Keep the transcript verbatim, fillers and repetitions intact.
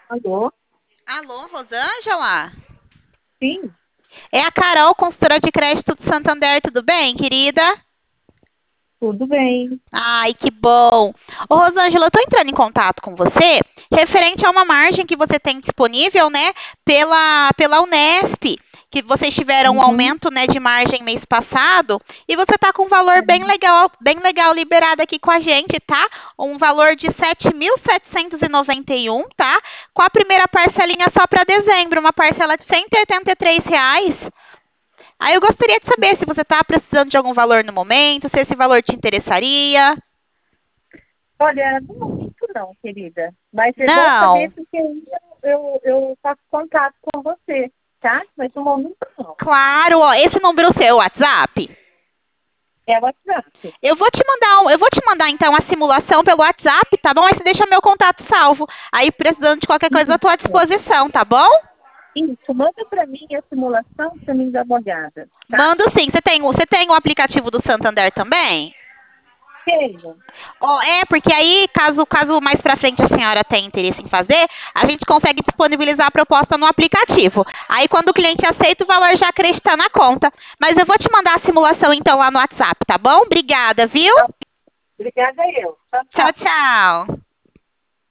Alô? Alô, Rosângela? Sim, É a Carol, consultora de crédito do Santander, tudo bem, querida? tudo bem. Ai, que bom. Ô, Rosângela, eu tô entrando em contato com você referente a uma margem que você tem disponível, né, pela, pela Unesp, que vocês tiveram um Uhum. aumento, né, de margem mês passado, e você tá com um valor bem legal, bem legal liberado aqui com a gente, tá? Um valor de sete mil setecentos e noventa e um, tá? Com a primeira parcelinha só para dezembro, uma parcela de cento e oitenta e três reais. Aí eu gostaria de saber se você está precisando de algum valor no momento, se esse valor te interessaria. Olha, no momento não, querida. Mas é bom saber Não, porque aí eu, eu, eu faço contato com você, tá? Mas no momento não. claro, ó, esse número é o seu WhatsApp. É o WhatsApp. Eu vou te mandar, um, eu vou te mandar então a simulação pelo WhatsApp, tá bom? Aí você deixa meu contato salvo. Aí precisando de qualquer coisa, eu estou à Isso. disposição, tá bom? Isso. Manda para mim a simulação para mim dar uma olhada, tá? Mando sim. Você tem, o- você tem o aplicativo do Santander também? Tenho. Ó, é, porque aí, caso, caso mais pra frente a senhora tenha interesse em fazer, a gente consegue disponibilizar a proposta no aplicativo. Aí, quando o cliente aceita, o valor já acredita na conta. Mas eu vou te mandar a simulação, então, lá no WhatsApp, tá bom? Obrigada, viu? Tá. Obrigada eu. Tchau, Tchau, tchau. tchau.